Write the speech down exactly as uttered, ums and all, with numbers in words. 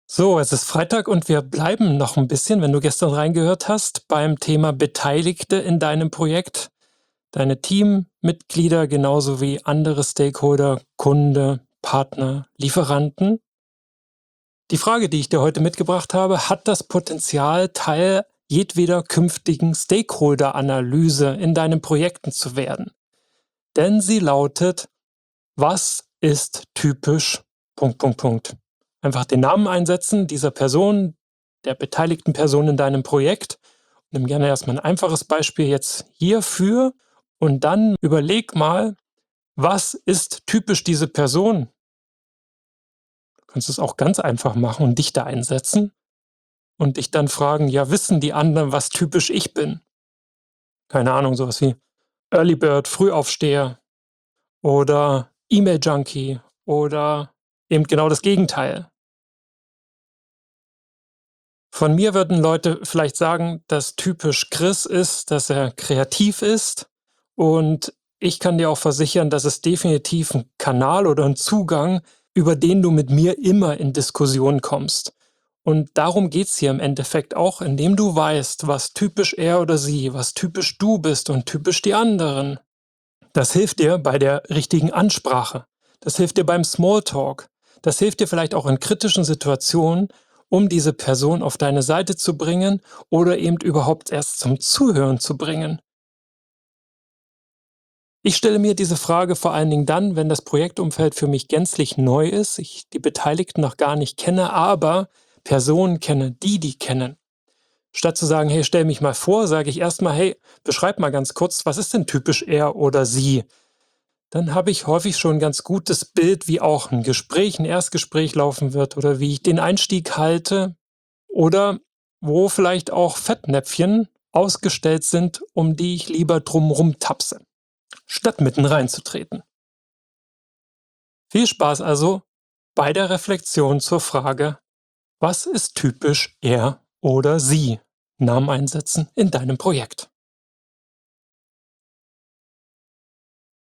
So, es ist Freitag und wir bleiben noch ein bisschen, wenn du gestern reingehört hast, beim Thema Beteiligte in deinem Projekt, deine Teammitglieder genauso wie andere Stakeholder, Kunde, Partner, Lieferanten. Die Frage, die ich dir heute mitgebracht habe, hat das Potenzial, Teil jedweder künftigen Stakeholder-Analyse in deinen Projekten zu werden. Denn sie lautet: Was ist typisch Punkt, Punkt, Punkt. Einfach den Namen einsetzen dieser Person, der beteiligten Person in deinem Projekt. Nimm gerne erstmal ein einfaches Beispiel jetzt hierfür und dann überleg mal, was ist typisch diese Person? Du kannst es auch ganz einfach machen und dich da einsetzen und dich dann fragen, ja, wissen die anderen, was typisch ich bin? Keine Ahnung, sowas wie Early Bird, Frühaufsteher oder E-Mail-Junkie oder eben genau das Gegenteil. Von mir würden Leute vielleicht sagen, dass typisch Chris ist, dass er kreativ ist. Und ich kann dir auch versichern, dass es definitiv ein Kanal oder ein Zugang, über den du mit mir immer in Diskussion kommst. Und darum geht's hier im Endeffekt auch, indem du weißt, was typisch er oder sie, was typisch du bist und typisch die anderen. Das hilft dir bei der richtigen Ansprache. Das hilft dir beim Smalltalk. Das hilft dir vielleicht auch in kritischen Situationen, um diese Person auf deine Seite zu bringen oder eben überhaupt erst zum Zuhören zu bringen. Ich stelle mir diese Frage vor allen Dingen dann, wenn das Projektumfeld für mich gänzlich neu ist, ich die Beteiligten noch gar nicht kenne, aber Personen kenne, die die kennen. Statt zu sagen, hey, stell mich mal vor, sage ich erstmal, hey, beschreib mal ganz kurz, was ist denn typisch er oder sie? Dann habe ich häufig schon 'n ganz gutes Bild, wie auch ein Gespräch, ein Erstgespräch laufen wird oder wie ich den Einstieg halte oder wo vielleicht auch Fettnäpfchen ausgestellt sind, um die ich lieber drum tapse, statt mitten reinzutreten. Viel Spaß also bei der Reflexion zur Frage: Was ist typisch er oder sie? Namen einsetzen in deinem Projekt.